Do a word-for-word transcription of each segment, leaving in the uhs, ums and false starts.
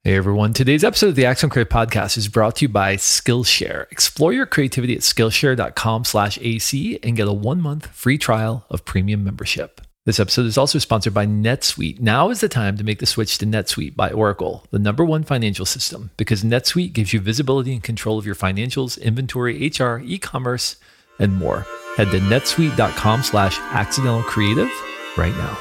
Hey everyone, today's episode of the Axe on Creative Podcast is brought to you by Skillshare. Explore your creativity at Skillshare.com slash AC and get a one-month free trial of premium membership. This episode is also sponsored by NetSuite. Now is the time to make the switch to NetSuite by Oracle, the number one financial system, because NetSuite gives you visibility and control of your financials, inventory, H R, e-commerce, and more. Head to netsuite.com slash accidental creative right now.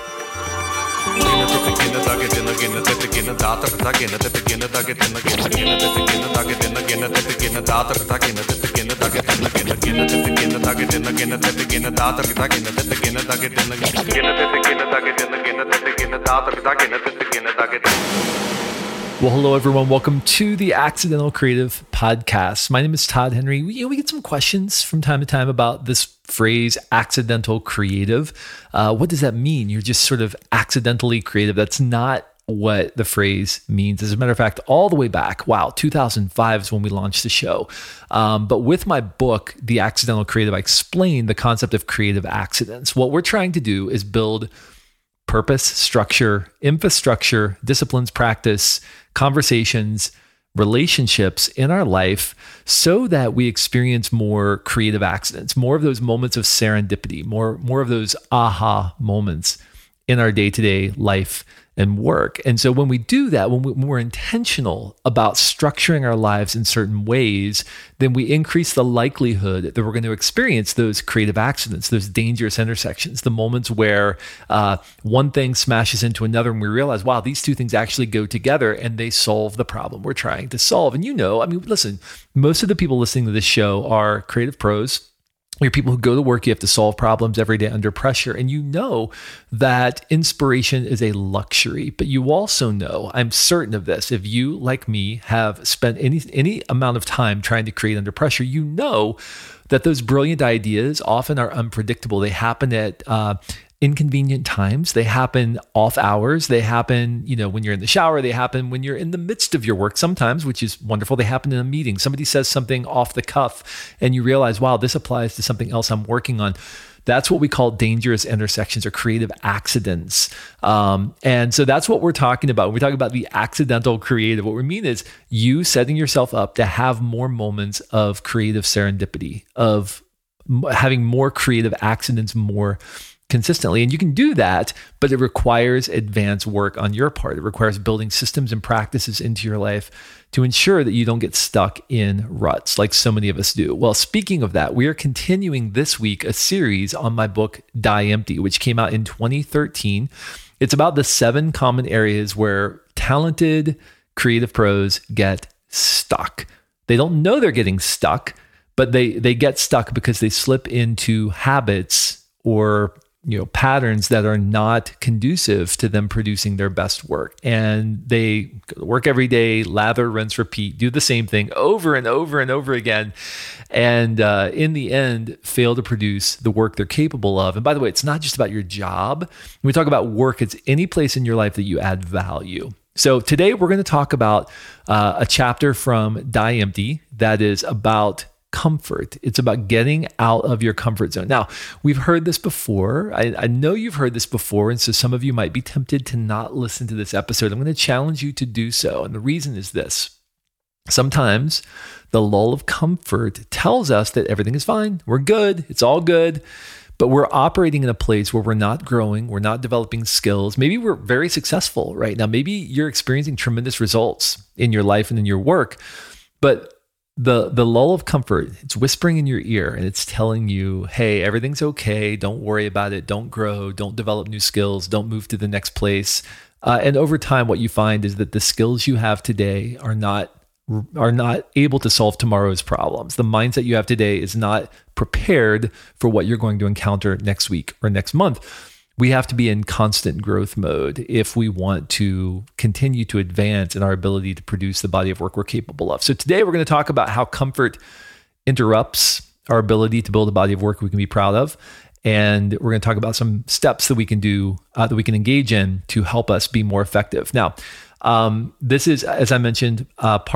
Well, hello everyone. Welcome to the Accidental Creative Podcast. My name is Todd Henry. We, you know, we get some questions from time to time about this phrase, accidental creative. Uh, what does that mean? You're just sort of accidentally creative. That's not what the phrase means. As a matter of fact, all the way back, wow, two thousand five is when we launched the show. Um, but with my book, The Accidental Creative, I explained the concept of creative accidents. What we're trying to do is build purpose, structure, infrastructure, disciplines, practice, conversations, relationships in our life so that we experience more creative accidents, more of those moments of serendipity, more, more of those aha moments in our day-to-day life and work. And so when we do that, when, we, when we're intentional about structuring our lives in certain ways, then we increase the likelihood that we're going to experience those creative accidents, those dangerous intersections, the moments where uh, one thing smashes into another and we realize, wow, these two things actually go together and they solve the problem we're trying to solve. And you know, I mean, listen, most of the people listening to this show are creative pros. You're people who go to work, you have to solve problems every day under pressure. And you know that inspiration is a luxury, but you also know, I'm certain of this, if you, like me, have spent any any amount of time trying to create under pressure, you know that those brilliant ideas often are unpredictable. They happen at uh, inconvenient times. They happen off hours. They happen, you know, when you're in the shower. They happen when you're in the midst of your work sometimes, which is wonderful. They happen in a meeting. Somebody says something off the cuff and you realize, wow, this applies to something else I'm working on. That's what we call dangerous intersections or creative accidents. Um, and so that's what we're talking about. When we talk about the accidental creative, what we mean is you setting yourself up to have more moments of creative serendipity, of having more creative accidents more consistently. And you can do that, but it requires advanced work on your part. It requires building systems and practices into your life to ensure that you don't get stuck in ruts like so many of us do. Well, speaking of that, we are continuing this week a series on my book, Die Empty, which came out in twenty thirteen. It's about the seven common areas where talented creative pros get stuck. They don't know they're getting stuck, but they, they get stuck because they slip into habits or you know, patterns that are not conducive to them producing their best work. And they work every day, lather, rinse, repeat, do the same thing over and over and over again. And uh, in the end, fail to produce the work they're capable of. And by the way, it's not just about your job. When we talk about work, it's any place in your life that you add value. So today we're going to talk about uh, a chapter from Die Empty that is about comfort. It's about getting out of your comfort zone. Now, we've heard this before. I, I know you've heard this before, and so some of you might be tempted to not listen to this episode. I'm going to challenge you to do so. And the reason is this. Sometimes the lull of comfort tells us that everything is fine. We're good. It's all good. But we're operating in a place where we're not growing. We're not developing skills. Maybe we're very successful right now. Maybe you're experiencing tremendous results in your life and in your work. But The the lull of comfort, it's whispering in your ear and it's telling you, hey, everything's okay. Don't worry about it. Don't grow. Don't develop new skills. Don't move to the next place. Uh, and over time, what you find is that the skills you have today are not are not able to solve tomorrow's problems. The mindset you have today is not prepared for what you're going to encounter next week or next month. We have to be in constant growth mode if we want to continue to advance in our ability to produce the body of work we're capable of. So today we're going to talk about how comfort interrupts our ability to build a body of work we can be proud of. And we're going to talk about some steps that we can do, uh, that we can engage in to help us be more effective. Now, um, this is, as I mentioned, uh, part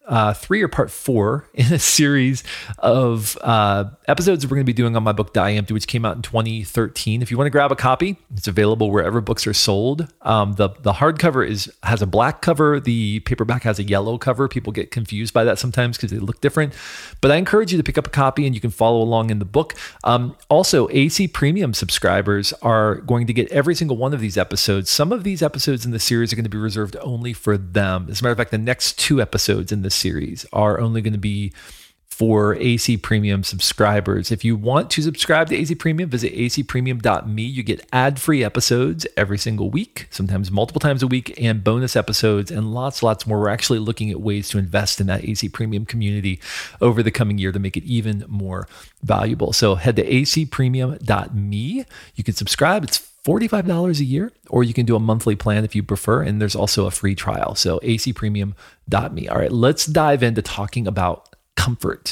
uh, three or part four in a series of uh, episodes we're going to be doing on my book, Die Empty, which came out in twenty thirteen. If you want to grab a copy, it's available wherever books are sold. Um, the the hardcover is has a black cover. The paperback has a yellow cover. People get confused by that sometimes because they look different. But I encourage you to pick up a copy and you can follow along in the book. Um, also, A C Premium subscribers are going to get every single one of these episodes. Some of these episodes in the series are going to be reserved only for them. As a matter of fact, the next two episodes in this series are only going to be for A C Premium subscribers. If you want to subscribe to A C Premium, visit a c premium dot me. You get ad-free episodes every single week, sometimes multiple times a week, and bonus episodes and lots, lots more. We're actually looking at ways to invest in that A C Premium community over the coming year to make it even more valuable. So head to a c premium dot me. You can subscribe. It's forty-five dollars a year, or you can do a monthly plan if you prefer. And there's also a free trial. So a c premium dot me. All right, let's dive into talking about comfort.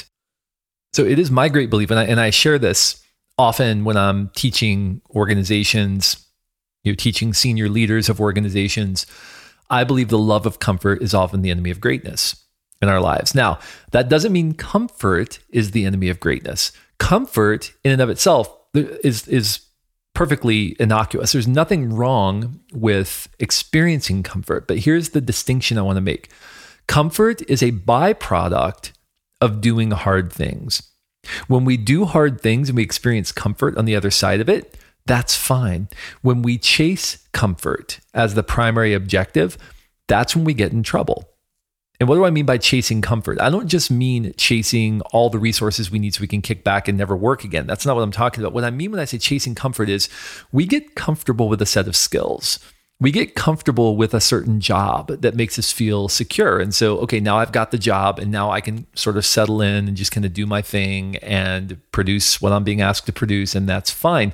So it is my great belief, and I, and I share this often when I'm teaching organizations, you know, teaching senior leaders of organizations. I believe the love of comfort is often the enemy of greatness in our lives. Now, that doesn't mean comfort is the enemy of greatness. Comfort in and of itself is, is perfectly innocuous. There's nothing wrong with experiencing comfort, but here's the distinction I want to make. Comfort is a byproduct of doing hard things. When we do hard things and we experience comfort on the other side of it, that's fine. When we chase comfort as the primary objective, that's when we get in trouble. And what do I mean by chasing comfort? I don't just mean chasing all the resources we need so we can kick back and never work again. That's not what I'm talking about. What I mean when I say chasing comfort is we get comfortable with a set of skills. We get comfortable with a certain job that makes us feel secure. And so, okay, now I've got the job and now I can sort of settle in and just kind of do my thing and produce what I'm being asked to produce, and that's fine.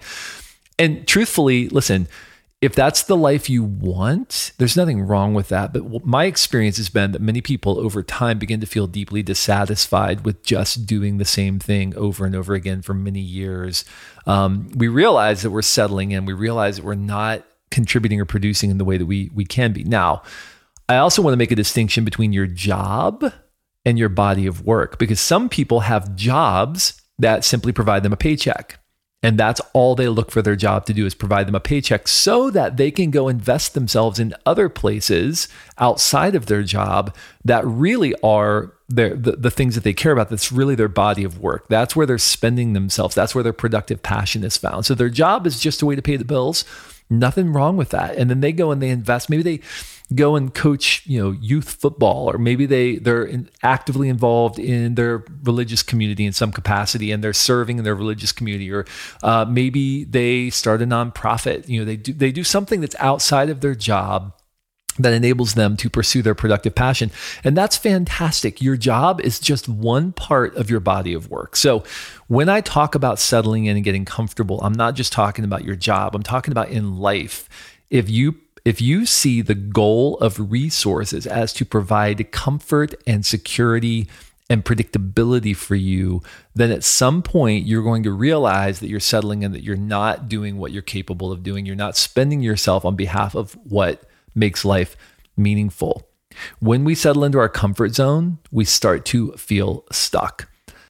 And truthfully, listen, if that's the life you want, there's nothing wrong with that. But my experience has been that many people over time begin to feel deeply dissatisfied with just doing the same thing over and over again for many years. Um, we realize that we're settling in. We realize that we're not contributing or producing in the way that we we can be. Now, I also want to make a distinction between your job and your body of work, because some people have jobs that simply provide them a paycheck. And that's all they look for their job to do, is provide them a paycheck so that they can go invest themselves in other places outside of their job that really are their, the, the things that they care about. That's really their body of work. That's where they're spending themselves. That's where their productive passion is found. So their job is just a way to pay the bills. Nothing wrong with that. And then they go and they invest. Maybe they go and coach, you know, youth football, or maybe they they're in, actively involved in their religious community in some capacity, and they're serving in their religious community, or uh, maybe they start a nonprofit. You know, they do they do something that's outside of their job that enables them to pursue their productive passion. And that's fantastic. Your job is just one part of your body of work. So when I talk about settling in and getting comfortable, I'm not just talking about your job. I'm talking about in life. If you if you see the goal of resources as to provide comfort and security and predictability for you, then at some point you're going to realize that you're settling in, that you're not doing what you're capable of doing. You're not spending yourself on behalf of what makes life meaningful. When we settle into our comfort zone, we start to feel stuck.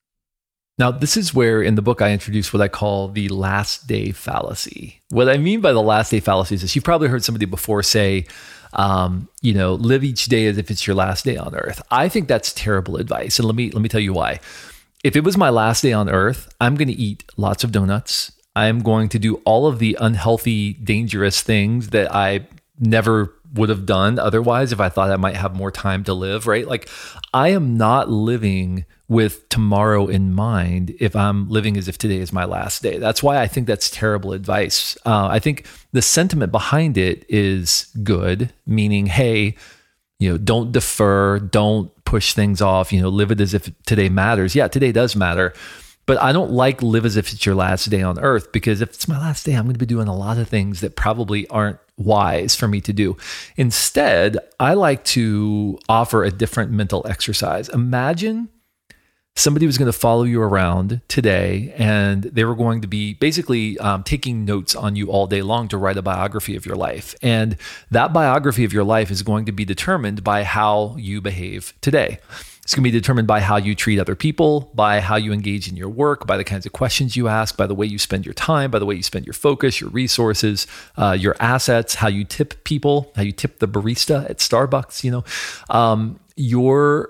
Now, this is where in the book I introduce what I call the last day fallacy. What I mean by the last day fallacy is this. You've probably heard somebody before say, um, you know, live each day as if it's your last day on earth. I think that's terrible advice. And let me, let me tell you why. If it was my last day on earth, I'm going to eat lots of donuts. I'm going to do all of the unhealthy, dangerous things that I never would have done otherwise if I thought I might have more time to live, right? Like, I am not living with tomorrow in mind if I'm living as if today is my last day. That's why I think that's terrible advice. Uh, I think the sentiment behind it is good, meaning, hey, you know, don't defer, don't push things off, you know, live it as if today matters. Yeah, today does matter. But I don't like live as if it's your last day on earth, because if it's my last day, I'm going to be doing a lot of things that probably aren't wise for me to do. Instead, I like to offer a different mental exercise. Imagine somebody was going to follow you around today and they were going to be basically um, taking notes on you all day long to write a biography of your life. And that biography of your life is going to be determined by how you behave today. It's going to be determined by how you treat other people, by how you engage in your work, by the kinds of questions you ask, by the way you spend your time, by the way you spend your focus, your resources, uh, your assets, how you tip people, how you tip the barista at Starbucks. You know, um, your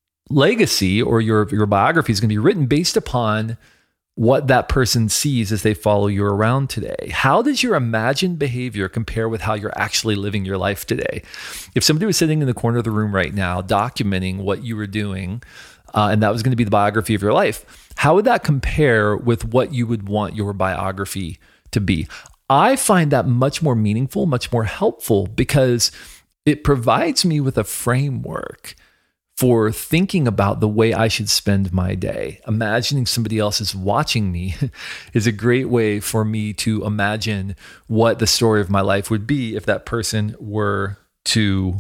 legacy or your your biography is going to be written based upon what that person sees as they follow you around today. How does your imagined behavior compare with how you're actually living your life today? If somebody was sitting in the corner of the room right now documenting what you were doing, uh, and that was going to be the biography of your life, how would that compare with what you would want your biography to be? I find that much more meaningful, much more helpful, because it provides me with a framework for thinking about the way I should spend my day. Imagining somebody else is watching me is a great way for me to imagine what the story of my life would be if that person were to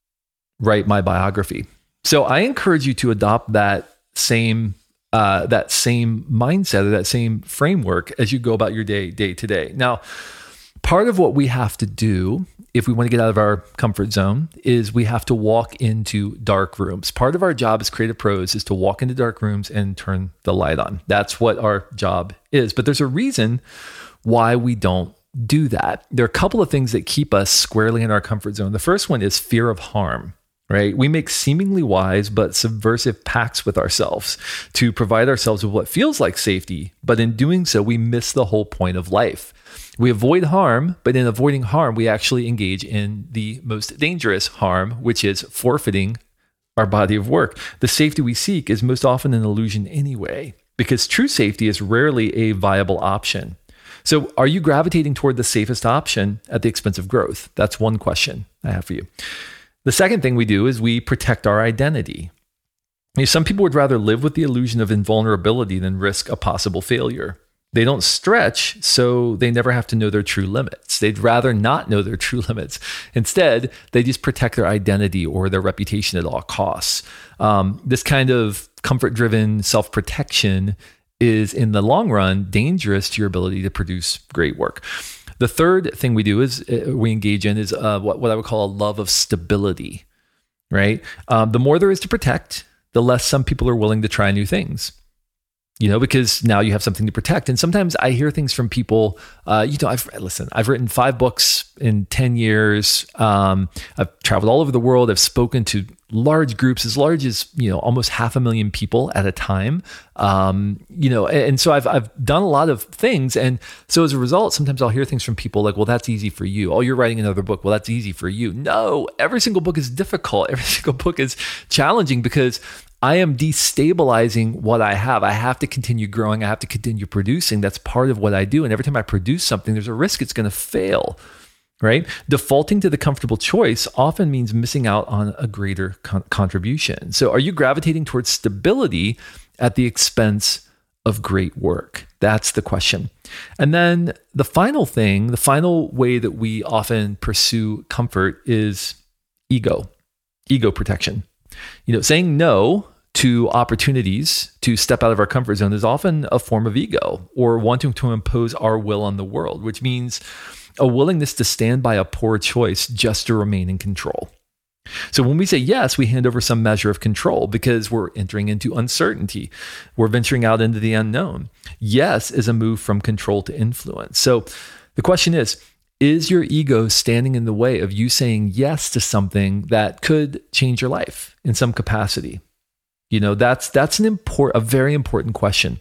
write my biography. So I encourage you to adopt that same uh, that same mindset or that same framework as you go about your day, day to day. Now, part of what we have to do if we want to get out of our comfort zone is we have to walk into dark rooms. Part of our job as creative pros is to walk into dark rooms and turn the light on. That's what our job is. But there's a reason why we don't do that. There are a couple of things that keep us squarely in our comfort zone. The first one is fear of harm, right? We make seemingly wise but subversive pacts with ourselves to provide ourselves with what feels like safety. But in doing so, we miss the whole point of life. We avoid harm, but in avoiding harm, we actually engage in the most dangerous harm, which is forfeiting our body of work. The safety we seek is most often an illusion anyway, because true safety is rarely a viable option. So are you gravitating toward the safest option at the expense of growth? That's one question I have for you. The second thing we do is we protect our identity. You know, some people would rather live with the illusion of invulnerability than risk a possible failure. They don't stretch, so they never have to know their true limits. They'd rather not know their true limits. Instead, they just protect their identity or their reputation at all costs. Um, this kind of comfort-driven self-protection is, in the long run, dangerous to your ability to produce great work. The third thing we do is uh, we engage in is uh, what, what I would call a love of stability, right? Um, the more there is to protect, the less some people are willing to try new things. You know, because now you have something to protect. And sometimes I hear things from people, uh, you know, I've listen, I've written five books in ten years. Um, I've traveled all over the world. I've spoken to large groups, as large as, you know, almost half a million people at a time. Um, you know, and, and so I've, I've done a lot of things. And so as a result, sometimes I'll hear things from people like, well, that's easy for you. Oh, you're writing another book. Well, that's easy for you. No, every single book is difficult. Every single book is challenging because I am destabilizing what I have. I have to continue growing. I have to continue producing. That's part of what I do. And every time I produce something, there's a risk it's going to fail, right? Defaulting to the comfortable choice often means missing out on a greater con- contribution. So are you gravitating towards stability at the expense of great work? That's the question. And then the final thing, the final way that we often pursue comfort is ego, ego protection. You know, saying no to opportunities to step out of our comfort zone is often a form of ego or wanting to impose our will on the world, which means a willingness to stand by a poor choice just to remain in control. So when we say yes, we hand over some measure of control because we're entering into uncertainty. We're venturing out into the unknown. Yes is a move from control to influence. So the question is, is your ego standing in the way of you saying yes to something that could change your life in some capacity? You know, that's that's an important, a very important question.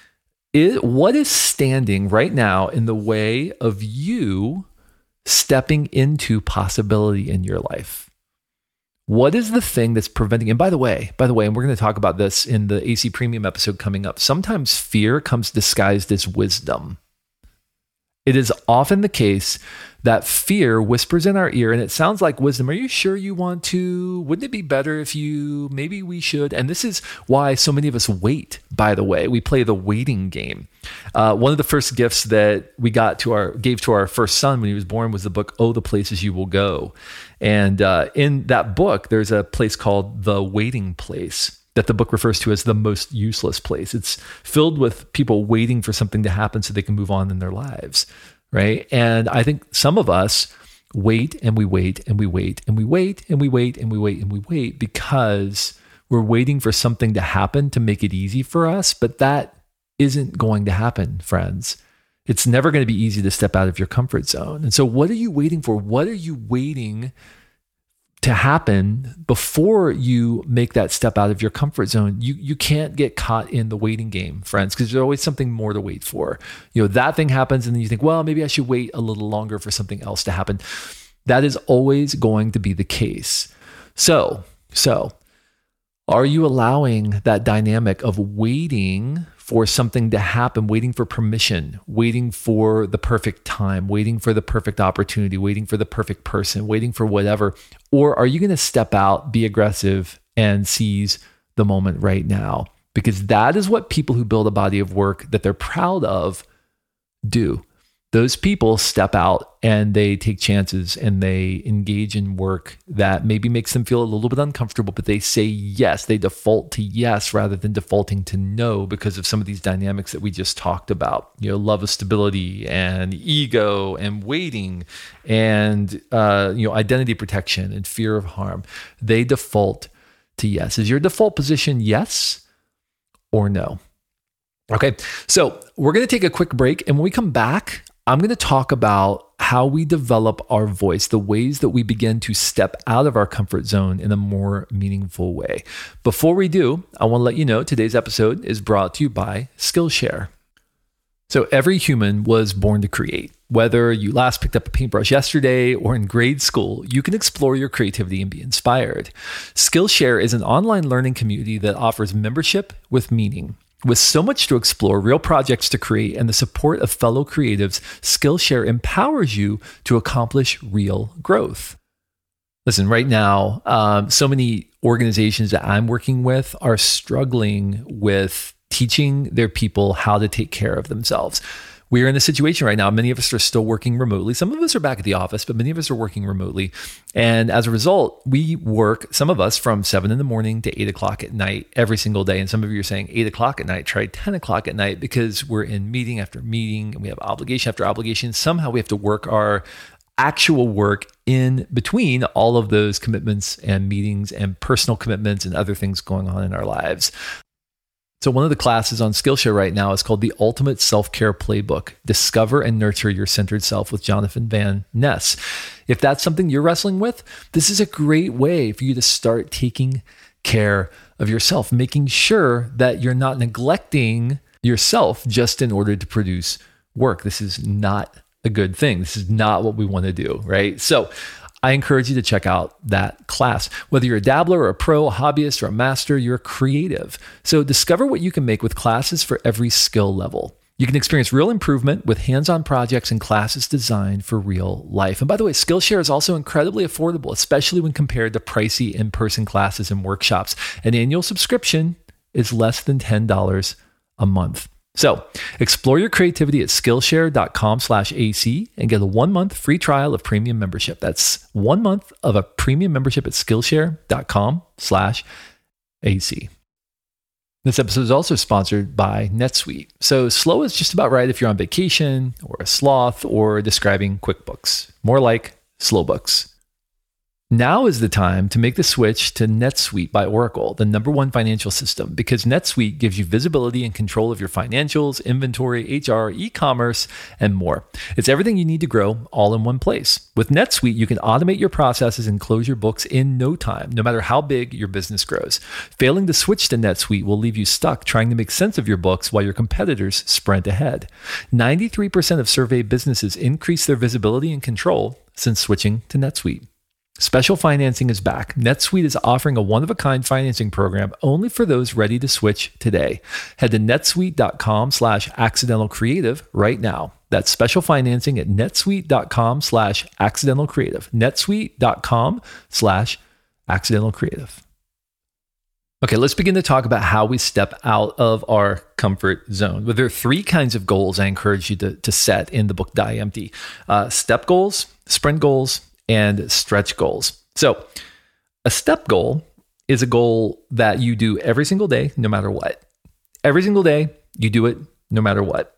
Is, what is standing right now in the way of you stepping into possibility in your life? What is the thing that's preventing? And by the way, by the way, and we're going to talk about this in the A C Premium episode coming up. Sometimes fear comes disguised as wisdom. It is often the case that fear whispers in our ear and it sounds like wisdom. Are you sure you want to? Wouldn't it be better if you, maybe we should? And this is why so many of us wait, by the way. We play the waiting game. Uh, one of the first gifts that we got to our, gave to our first son when he was born was the book, Oh, the Places You Will Go. And uh, in that book, there's a place called The Waiting Place. that the book refers to as the most useless place. It's filled with people waiting for something to happen so they can move on in their lives, right? And I think some of us wait and we wait and we wait and we wait and we wait and we wait and we wait because we're waiting for something to happen to make it easy for us, but that isn't going to happen, friends. It's never going to be easy to step out of your comfort zone. And so what are you waiting for? What are you waiting to happen before you make that step out of your comfort zone? You you can't get caught in the waiting game, friends, because there's always something more to wait for. You know, that thing happens and then you think, well, maybe I should wait a little longer for something else to happen. That is always going to be the case. So, so are you allowing that dynamic of waiting for something to happen, waiting for permission, waiting for the perfect time, waiting for the perfect opportunity, waiting for the perfect person, waiting for whatever? Or are you going to step out, be aggressive, and seize the moment right now? Because that is what people who build a body of work that they're proud of do. Those people step out and they take chances and they engage in work that maybe makes them feel a little bit uncomfortable, but they say yes, they default to yes rather than defaulting to no because of some of these dynamics that we just talked about. You know, love of stability and ego and waiting and uh, you know, identity protection and fear of harm. They default to yes. Is your default position yes or no? Okay, so we're going to take a quick break, and when we come back, I'm going to talk about how we develop our voice, the ways that we begin to step out of our comfort zone in a more meaningful way. Before we do, I want to let you know today's episode is brought to you by Skillshare. So every human was born to create. Whether you last picked up a paintbrush yesterday or in grade school, you can explore your creativity and be inspired. Skillshare is an online learning community that offers membership with meaning. With so much to explore, real projects to create, and the support of fellow creatives, Skillshare empowers you to accomplish real growth. Listen, right now, um, so many organizations that I'm working with are struggling with teaching their people how to take care of themselves. We are in a situation right now. Many of us are still working remotely. Some of us are back at the office, but many of us are working remotely. And as a result, we work, some of us, from seven in the morning to eight o'clock at night every single day. And some of you are saying eight o'clock at night, try ten o'clock at night, because we're in meeting after meeting and we have obligation after obligation. Somehow we have to work our actual work in between all of those commitments and meetings and personal commitments and other things going on in our lives. So one of the classes on Skillshare right now is called the Ultimate Self-Care Playbook, Discover and Nurture Your Centered Self with Jonathan Van Ness. If that's something you're wrestling with, this is a great way for you to start taking care of yourself, making sure that you're not neglecting yourself just in order to produce work. This is not a good thing. This is not what we want to do, right? So I encourage you to check out that class. Whether you're a dabbler or a pro, a hobbyist or a master, you're creative. So discover what you can make with classes for every skill level. You can experience real improvement with hands-on projects and classes designed for real life. And by the way, Skillshare is also incredibly affordable, especially when compared to pricey in-person classes and workshops. An annual subscription is less than ten dollars a month. So explore your creativity at Skillshare.com slash AC and get a one month free trial of premium membership. That's one month of a premium membership at Skillshare.com slash AC. This episode is also sponsored by NetSuite. So slow is just about right if you're on vacation or a sloth or describing QuickBooks. More like slow books. Now is the time to make the switch to NetSuite by Oracle, the number one financial system, because NetSuite gives you visibility and control of your financials, inventory, H R, e-commerce, and more. It's everything you need to grow all in one place. With NetSuite, you can automate your processes and close your books in no time, no matter how big your business grows. Failing to switch to NetSuite will leave you stuck trying to make sense of your books while your competitors sprint ahead. ninety-three percent of surveyed businesses increase their visibility and control since switching to NetSuite. Special financing is back. NetSuite is offering a one-of-a-kind financing program only for those ready to switch today. Head to netsuite.com slash accidental creative right now. That's special financing at netsuite.com slash accidental creative. netsuite.com slash accidental creative. Okay, let's begin to talk about how we step out of our comfort zone. Well, there are three kinds of goals I encourage you to, to set in the book Die Empty. Uh, step goals, sprint goals, and stretch goals. So a step goal is a goal that you do every single day, no matter what. Every single day, you do it no matter what.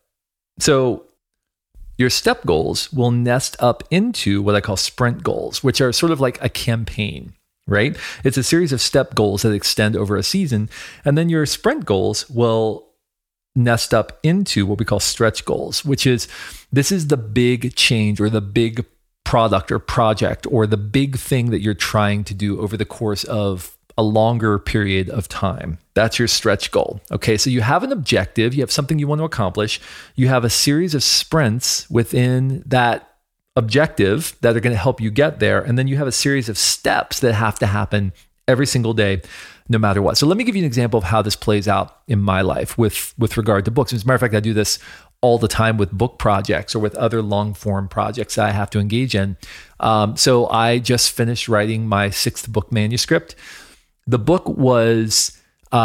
So your step goals will nest up into what I call sprint goals, which are sort of like a campaign, right? It's a series of step goals that extend over a season. And then your sprint goals will nest up into what we call stretch goals, which is, this is the big change or the big product or project or the big thing that you're trying to do over the course of a longer period of time. That's your stretch goal. Okay, so you have an objective, you have something you want to accomplish, you have a series of sprints within that objective that are going to help you get there, and then you have a series of steps that have to happen every single day, no matter what. So let me give you an example of how this plays out in my life with, with regard to books. As a matter of fact, I do this all the time with book projects or with other long form projects that I have to engage in. Um, so I just finished writing my sixth book manuscript. The book was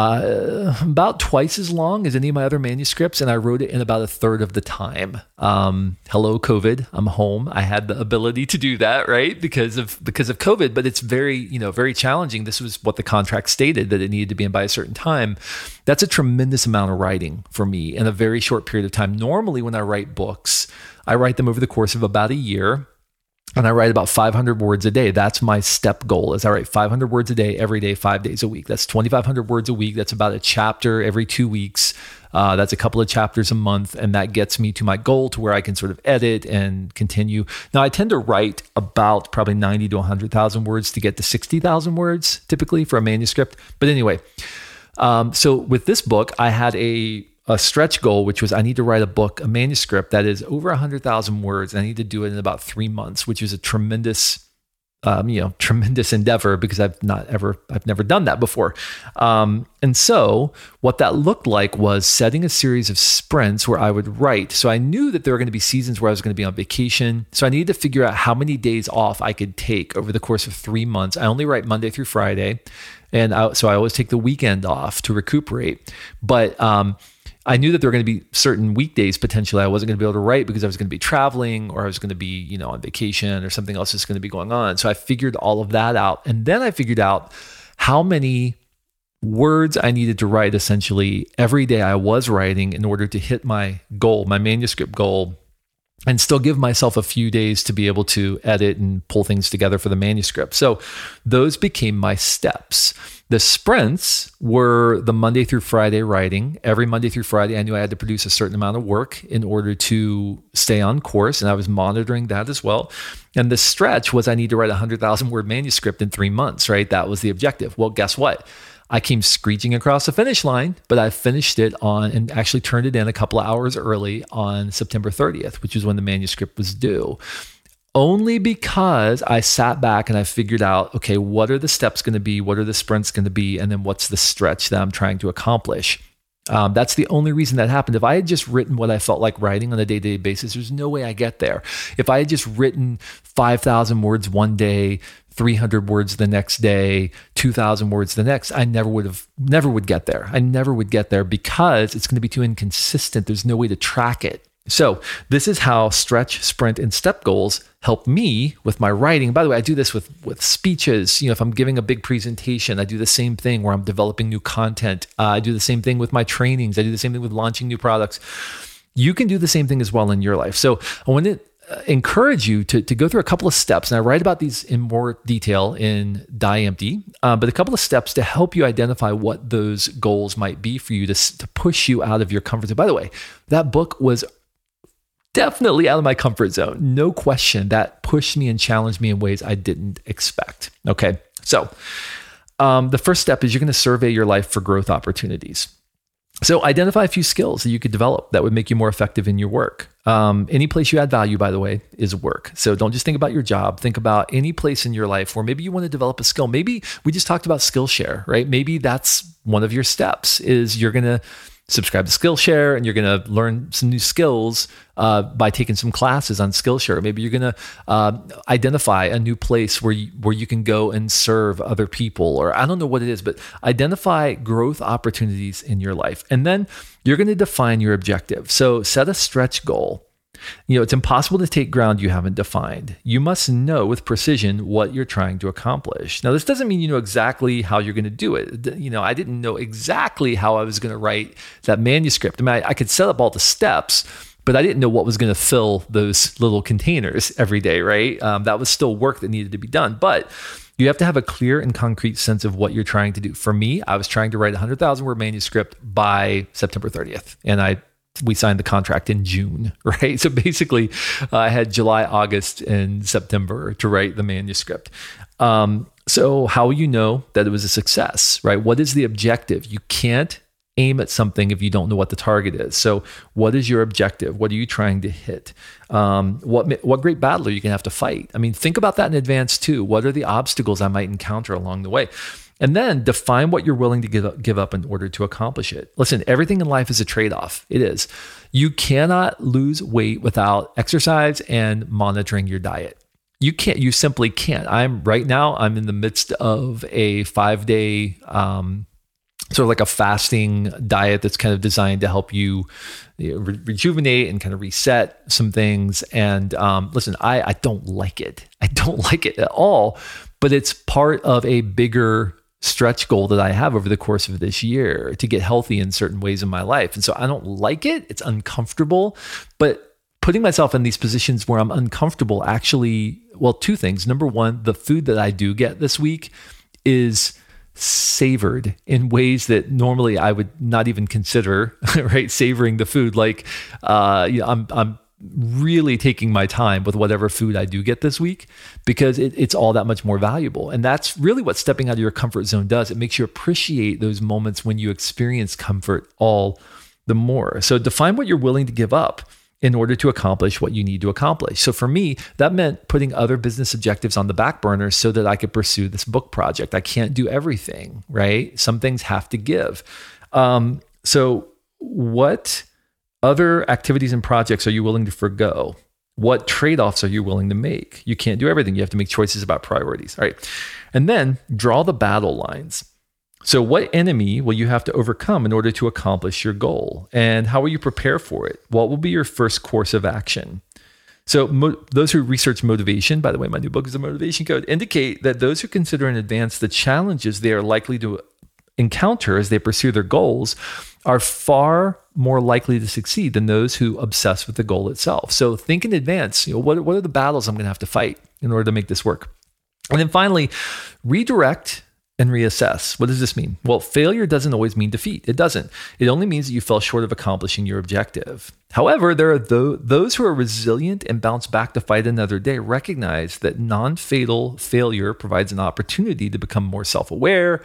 uh, about twice as long as any of my other manuscripts, and I wrote it in about a third of the time. Um, hello, COVID. I'm home. I had the ability to do that, right? Because of because of COVID, but it's very, you know, very challenging. This was what the contract stated, that it needed to be in by a certain time. That's a tremendous amount of writing for me in a very short period of time. Normally, when I write books, I write them over the course of about a year. And I write about five hundred words a day. That's my step goal, is I write five hundred words a day, every day, five days a week. That's twenty-five hundred words a week. That's about a chapter every two weeks. Uh, that's a couple of chapters a month. And that gets me to my goal to where I can sort of edit and continue. Now, I tend to write about probably ninety to one hundred thousand words to get to sixty thousand words typically for a manuscript. But anyway, um, so with this book, I had a a stretch goal, which was I need to write a book, a manuscript that is over one hundred thousand words. And I need to do it in about three months, which is a tremendous, um, you know, tremendous endeavor because I've not ever, I've never done that before. Um, and so what that looked like was setting a series of sprints where I would write. So I knew that there were going to be seasons where I was going to be on vacation. So I needed to figure out how many days off I could take over the course of three months. I only write Monday through Friday. And I, so I always take the weekend off to recuperate. But, um, I knew that there were going to be certain weekdays potentially I wasn't going to be able to write because I was going to be traveling or I was going to be, you know, on vacation or something else is going to be going on. So I figured all of that out. And then I figured out how many words I needed to write essentially every day I was writing in order to hit my goal, my manuscript goal, and still give myself a few days to be able to edit and pull things together for the manuscript. So those became my steps. The sprints were the Monday through Friday writing. Every Monday through Friday, I knew I had to produce a certain amount of work in order to stay on course, and I was monitoring that as well. And the stretch was I need to write a one hundred thousand word manuscript in three months, right? That was the objective. Well, guess what? I came screeching across the finish line, but I finished it on and actually turned it in a couple of hours early on September thirtieth, which is when the manuscript was due. Only because I sat back and I figured out, okay, what are the steps going to be? What are the sprints going to be? And then what's the stretch that I'm trying to accomplish? Um, that's the only reason that happened. If I had just written what I felt like writing on a day-to-day basis, there's no way I get there. If I had just written five thousand words one day, three hundred words the next day, two thousand words the next, I never would have, never would get there. I never would get there because it's going to be too inconsistent. There's no way to track it. So this is how stretch, sprint, and step goals help me with my writing. By the way, I do this with, with speeches. You know, if I'm giving a big presentation, I do the same thing where I'm developing new content. Uh, I do the same thing with my trainings. I do the same thing with launching new products. You can do the same thing as well in your life. So I want to encourage you to, to go through a couple of steps. And I write about these in more detail in Die Empty, uh, but a couple of steps to help you identify what those goals might be for you to, to push you out of your comfort zone. By the way, that book was definitely out of my comfort zone. No question. That pushed me and challenged me in ways I didn't expect. Okay. So um, the first step is you're going to survey your life for growth opportunities. So identify a few skills that you could develop that would make you more effective in your work. Um, any place you add value, by the way, is work. So don't just think about your job. Think about any place in your life where maybe you want to develop a skill. Maybe we just talked about Skillshare, right? Maybe that's one of your steps is you're going to subscribe to Skillshare and you're going to learn some new skills uh, by taking some classes on Skillshare. Maybe you're going to uh, identify a new place where you, where you can go and serve other people, or I don't know what it is, but identify growth opportunities in your life. And then you're going to define your objective. So set a stretch goal You know, it's impossible to take ground you haven't defined. You must know with precision what you're trying to accomplish. Now, this doesn't mean you know exactly how you're going to do it. You know, I didn't know exactly how I was going to write that manuscript. I mean, I, I could set up all the steps, but I didn't know what was going to fill those little containers every day, right? Um, that was still work that needed to be done. But you have to have a clear and concrete sense of what you're trying to do. For me, I was trying to write a one hundred thousand word manuscript by September thirtieth. And I we signed the contract in June, right? So basically, uh, I had July, August, and September to write the manuscript. Um, so how will you know that it was a success, right? What is the objective? You can't aim at something if you don't know what the target is. So what is your objective? What are you trying to hit? Um, what what great battle are you going to have to fight? I mean, think about that in advance too. What are the obstacles I might encounter along the way? And then define what you're willing to give up, give up in order to accomplish it. Listen, everything in life is a trade-off. It is. You cannot lose weight without exercise and monitoring your diet. You can't, you simply can't. I'm right now, I'm in the midst of a five day, um, sort of like a fasting diet that's kind of designed to help you, you know, re- rejuvenate and kind of reset some things. And um, listen, I, I don't like it. I don't like it at all, but it's part of a bigger stretch goal that I have over the course of this year to get healthy in certain ways in my life. And so I don't like it. It's uncomfortable, but putting myself in these positions where I'm uncomfortable actually, well, two things. Number one, the food that I do get this week is savored in ways that normally I would not even consider, right? Savoring the food. Like, uh, you know, I'm, I'm really taking my time with whatever food I do get this week because it, it's all that much more valuable. And that's really what stepping out of your comfort zone does. It makes you appreciate those moments when you experience comfort all the more. So define what you're willing to give up in order to accomplish what you need to accomplish. So for me, that meant putting other business objectives on the back burner so that I could pursue this book project. I can't do everything, right? Some things have to give. Um, so what other activities and projects are you willing to forgo? What trade-offs are you willing to make? You can't do everything. You have to make choices about priorities. All right. And then draw the battle lines. So what enemy will you have to overcome in order to accomplish your goal? And how will you prepare for it? What will be your first course of action? So mo- those who research motivation, by the way, my new book is The Motivation Code, indicate that those who consider in advance the challenges they are likely to encounter as they pursue their goals are far more likely to succeed than those who obsess with the goal itself. So think in advance, you know, what, what are the battles I'm going to have to fight in order to make this work? And then finally, redirect and reassess. What does this mean? Well, failure doesn't always mean defeat. It doesn't. It only means that you fell short of accomplishing your objective. However, there are th- those who are resilient and bounce back to fight another day recognize that non-fatal failure provides an opportunity to become more self-aware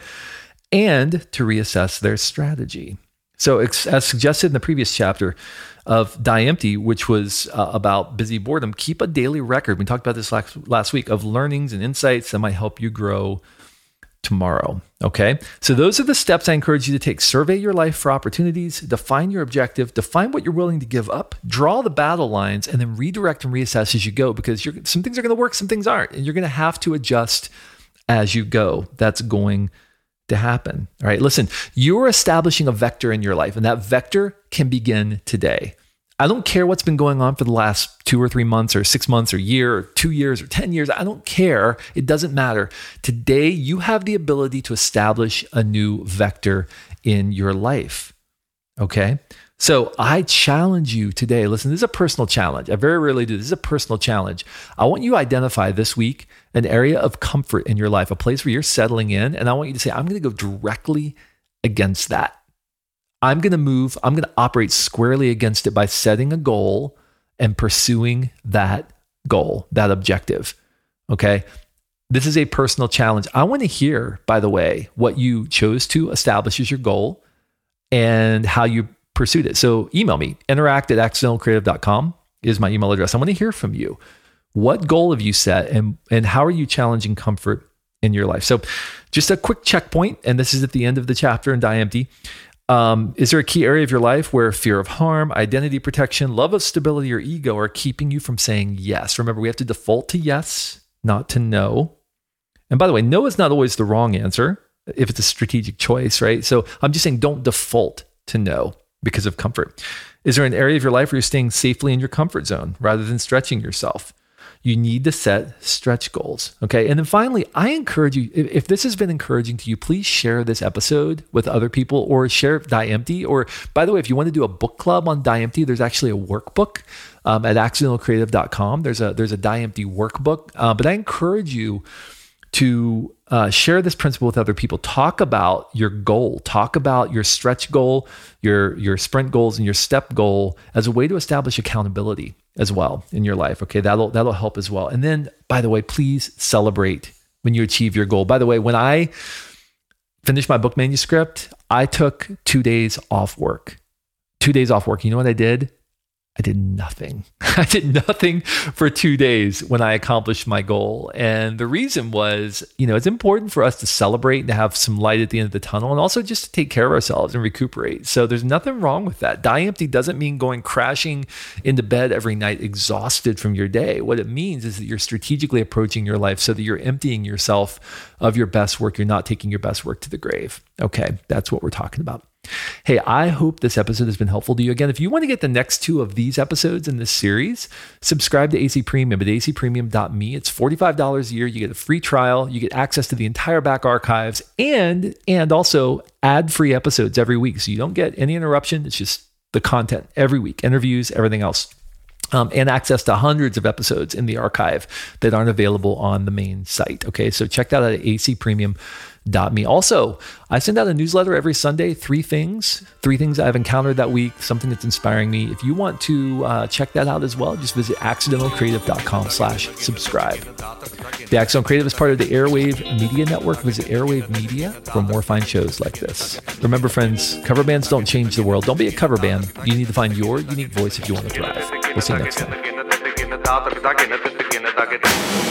and to reassess their strategy. So as suggested in the previous chapter of Die Empty, which was uh, about busy boredom, keep a daily record. We talked about this last, last week of learnings and insights that might help you grow tomorrow. Okay. So those are the steps I encourage you to take. Survey your life for opportunities, define your objective, define what you're willing to give up, draw the battle lines, and then redirect and reassess as you go, because you're, some things are going to work, some things aren't, and you're going to have to adjust as you go. That's going to happen. All right. Listen, you're establishing a vector in your life, and that vector can begin today. I don't care what's been going on for the last two or three months or six months or year or two years or ten years. I don't care. It doesn't matter. Today, you have the ability to establish a new vector in your life. Okay. So I challenge you today. Listen, this is a personal challenge. I very rarely do. This is a personal challenge. I want you to identify this week an area of comfort in your life, a place where you're settling in. And I want you to say, I'm going to go directly against that. I'm going to move, I'm going to operate squarely against it by setting a goal and pursuing that goal, that objective. Okay. This is a personal challenge. I want to hear, by the way, what you chose to establish as your goal and how you pursued it. So email me, interact at accidental creative dot com is my email address. I want to hear from you. What goal have you set, and, and how are you challenging comfort in your life? So just a quick checkpoint, and this is at the end of the chapter in Die Empty. Um, is there a key area of your life where fear of harm, identity protection, love of stability, or ego are keeping you from saying yes? Remember, we have to default to yes, not to no. And by the way, no is not always the wrong answer if it's a strategic choice, right? So I'm just saying don't default to no because of comfort. Is there an area of your life where you're staying safely in your comfort zone rather than stretching yourself? You need to set stretch goals. Okay. And then finally, I encourage you, if, if this has been encouraging to you, please share this episode with other people or share Die Empty. Or by the way, if you want to do a book club on Die Empty, there's actually a workbook um, at accidental creative dot com. There's a, there's a Die Empty workbook. Uh, but I encourage you to uh, share this principle with other people. Talk about your goal. Talk about your stretch goal, your, your sprint goals, and your step goal as a way to establish accountability as well in your life. Okay, that'll that'll help as well. And then, by the way, please celebrate when you achieve your goal. By the way, when I finished my book manuscript, I took two days off work. Two days off work. You know what I did? I did nothing. I did nothing for two days when I accomplished my goal. And the reason was, you know, it's important for us to celebrate and to have some light at the end of the tunnel, and also just to take care of ourselves and recuperate. So there's nothing wrong with that. Die empty doesn't mean going crashing into bed every night exhausted from your day. What it means is that you're strategically approaching your life so that you're emptying yourself of your best work. You're not taking your best work to the grave. Okay, that's what we're talking about. Hey, I hope this episode has been helpful to you. Again, if you want to get the next two of these episodes in this series, subscribe to A C Premium at a c premium dot me. It's forty-five dollars a year. You get a free trial. You get access to the entire back archives and, and also ad-free episodes every week. So you don't get any interruption. It's just the content every week, interviews, everything else. Um, and access to hundreds of episodes in the archive that aren't available on the main site. Okay, so check that out at a c premium dot me. Also, I send out a newsletter every Sunday, three things, three things I've encountered that week, something that's inspiring me. If you want to uh, check that out as well, just visit accidental creative dot com slash subscribe. The Accidental Creative is part of the Airwave Media Network. Visit Airwave Media for more fine shows like this. Remember, friends, cover bands don't change the world. Don't be a cover band. You need to find your unique voice if you want to thrive. We'll see you next time.